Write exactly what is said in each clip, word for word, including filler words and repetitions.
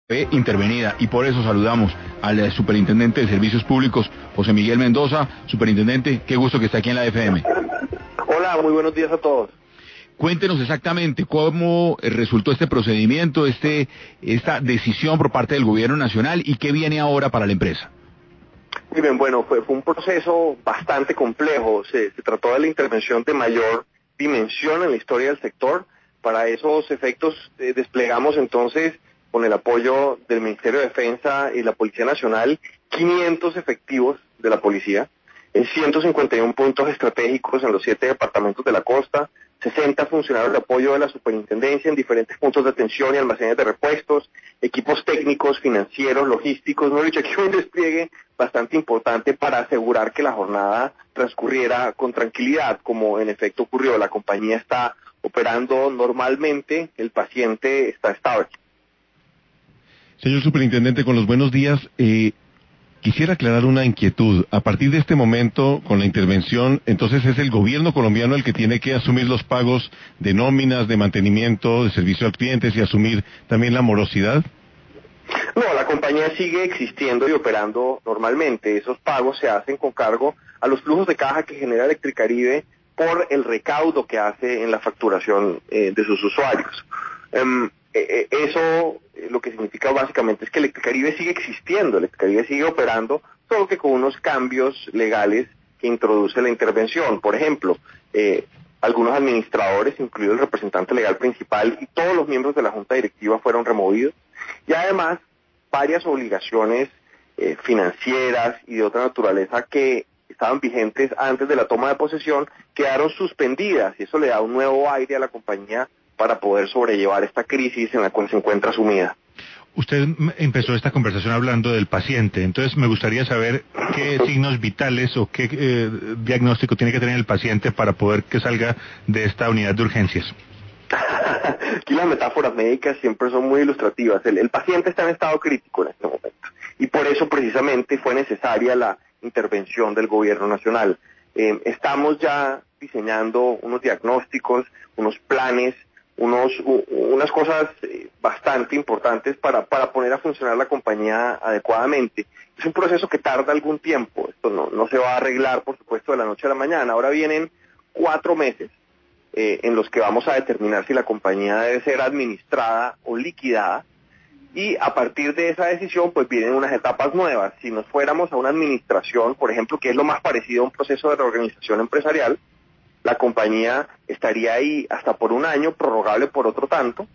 Fue intervenida y por eso saludamos al superintendente de Servicios Públicos, José Miguel Mendoza. Superintendente, qué gusto que esté aquí en la F M. Hola, muy buenos días a todos. Cuéntenos exactamente cómo resultó este procedimiento, este, esta decisión por parte del gobierno nacional y qué viene ahora para la empresa. Muy bien, bueno, fue, fue un proceso bastante complejo. Se, se trató de la intervención de mayor dimensión en la historia del sector. Para esos efectos eh, desplegamos entonces, con el apoyo del Ministerio de Defensa y la Policía Nacional, quinientos efectivos de la policía, en ciento cincuenta y uno puntos estratégicos en los siete departamentos de la costa, sesenta funcionarios de apoyo de la superintendencia en diferentes puntos de atención y almacenes de repuestos, equipos técnicos, financieros, logísticos. No he dicho, aquí un despliegue bastante importante para asegurar que la jornada transcurriera con tranquilidad, como en efecto ocurrió. La compañía está operando normalmente, el paciente está estable. Señor Superintendente, con los buenos días, eh, quisiera aclarar una inquietud. A partir de este momento, con la intervención, entonces es el gobierno colombiano el que tiene que asumir los pagos de nóminas, de mantenimiento, de servicio al cliente y asumir también la morosidad. No, la compañía sigue existiendo y operando normalmente. Esos pagos se hacen con cargo a los flujos de caja que genera Electricaribe por el recaudo que hace en la facturación eh, de sus usuarios. Um, eh, eso eh, lo que significa básicamente es que Electricaribe sigue existiendo, Electricaribe sigue operando, solo que con unos cambios legales que introduce la intervención. Por ejemplo, eh, algunos administradores, incluido el representante legal principal, y todos los miembros de la junta directiva fueron removidos, y además varias obligaciones eh, financieras y de otra naturaleza que estaban vigentes antes de la toma de posesión quedaron suspendidas, y eso le da un nuevo aire a la compañía para poder sobrellevar esta crisis en la cual se encuentra sumida. Usted empezó esta conversación hablando del paciente, entonces me gustaría saber qué signos vitales o qué eh, diagnóstico tiene que tener el paciente para poder que salga de esta unidad de urgencias. Aquí las metáforas médicas siempre son muy ilustrativas. El, el paciente está en estado crítico en este momento y por eso precisamente fue necesaria la intervención del gobierno nacional. Eh, estamos ya diseñando unos diagnósticos, unos planes, unos u, unas cosas bastante importantes para, para poner a funcionar la compañía adecuadamente. Es un proceso que tarda algún tiempo. Esto no, no se va a arreglar, por supuesto, de la noche a la mañana. Ahora vienen cuatro meses Eh, en los que vamos a determinar si la compañía debe ser administrada o liquidada, y a partir de esa decisión pues vienen unas etapas nuevas. Si nos fuéramos a una administración, por ejemplo, que es lo más parecido a un proceso de reorganización empresarial, la compañía estaría ahí hasta por un año, prorrogable por otro tanto,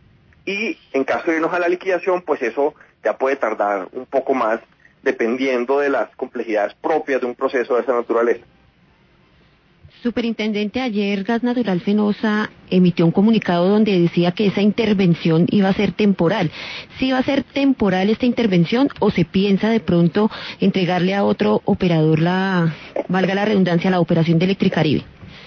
y en caso de irnos a la liquidación, pues eso ya puede tardar un poco más, dependiendo de las complejidades propias de un proceso de esa naturaleza. Superintendente, ayer Gas Natural Fenosa emitió un comunicado donde decía que esa intervención iba a ser temporal. ¿Sí va a ser temporal esta intervención o se piensa de pronto entregarle a otro operador la, valga la redundancia, la operación de Electricaribe?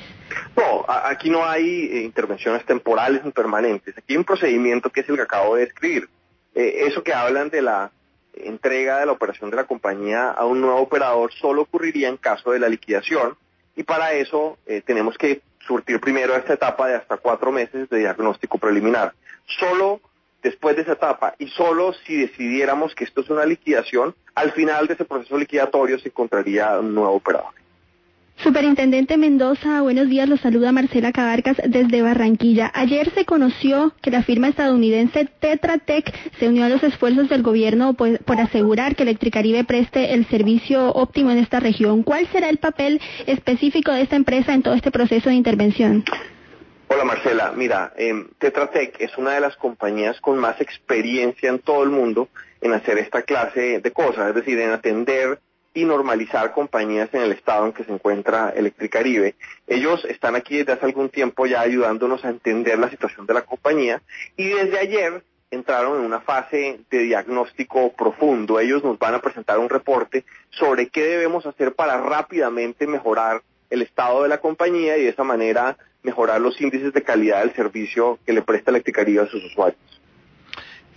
No, a, aquí no hay eh, intervenciones temporales ni permanentes. Aquí hay un procedimiento que es el que acabo de describir. Eh, eso que hablan de la entrega de la operación de la compañía a un nuevo operador solo ocurriría en caso de la liquidación. Y para eso eh, tenemos que surtir primero esta etapa de hasta cuatro meses de diagnóstico preliminar. Solo después de esa etapa y solo si decidiéramos que esto es una liquidación, al final de ese proceso liquidatorio se encontraría un nuevo operador. Superintendente Mendoza, buenos días, los saluda Marcela Cabarcas desde Barranquilla. Ayer se conoció que la firma estadounidense Tetra Tech se unió a los esfuerzos del gobierno por, por asegurar que Electricaribe preste el servicio óptimo en esta región. ¿Cuál será el papel específico de esta empresa en todo este proceso de intervención? Hola Marcela, mira, eh, Tetra Tech es una de las compañías con más experiencia en todo el mundo en hacer esta clase de cosas, es decir, en atender y normalizar compañías en el estado en que se encuentra Electricaribe. Ellos están aquí desde hace algún tiempo ya ayudándonos a entender la situación de la compañía y desde ayer entraron en una fase de diagnóstico profundo. Ellos nos van a presentar un reporte sobre qué debemos hacer para rápidamente mejorar el estado de la compañía y de esa manera mejorar los índices de calidad del servicio que le presta Electricaribe a sus usuarios.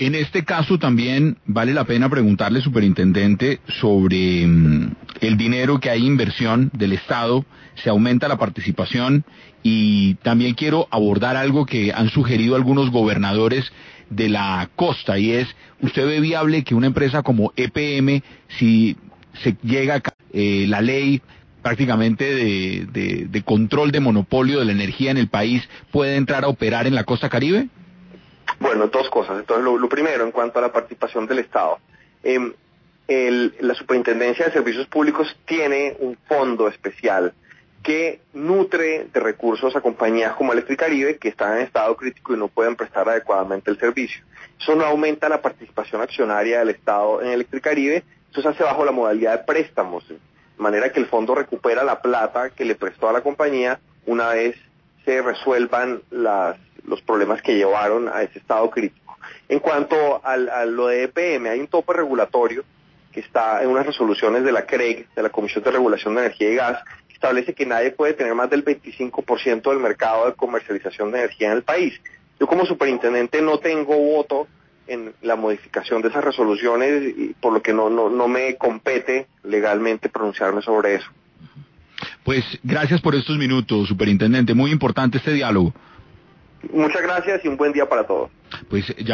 En este caso también vale la pena preguntarle, superintendente, sobre mm, el dinero que hay inversión del Estado, se aumenta la participación y también quiero abordar algo que han sugerido algunos gobernadores de la costa y es, ¿usted ve viable que una empresa como E P M, si se llega a eh, la ley prácticamente de, de, de control de monopolio de la energía en el país, puede entrar a operar en la costa Caribe? Bueno, dos cosas. Entonces, lo, lo primero, en cuanto a la participación del Estado. Eh, el, la Superintendencia de Servicios Públicos tiene un fondo especial que nutre de recursos a compañías como Electricaribe, que están en estado crítico y no pueden prestar adecuadamente el servicio. Eso no aumenta la participación accionaria del Estado en Electricaribe, eso se hace bajo la modalidad de préstamos, de manera que el fondo recupera la plata que le prestó a la compañía una vez se resuelvan las, los problemas que llevaron a ese estado crítico. En cuanto al, a lo de E P M, hay un tope regulatorio que está en unas resoluciones de la C R E G, de la Comisión de Regulación de Energía y Gas, que establece que nadie puede tener más del veinticinco por ciento del mercado de comercialización de energía en el país. Yo como superintendente no tengo voto en la modificación de esas resoluciones, y por lo que no, no, no me compete legalmente pronunciarme sobre eso. Pues gracias por estos minutos, superintendente, muy importante este diálogo. Muchas gracias y un buen día para todos. Pues ya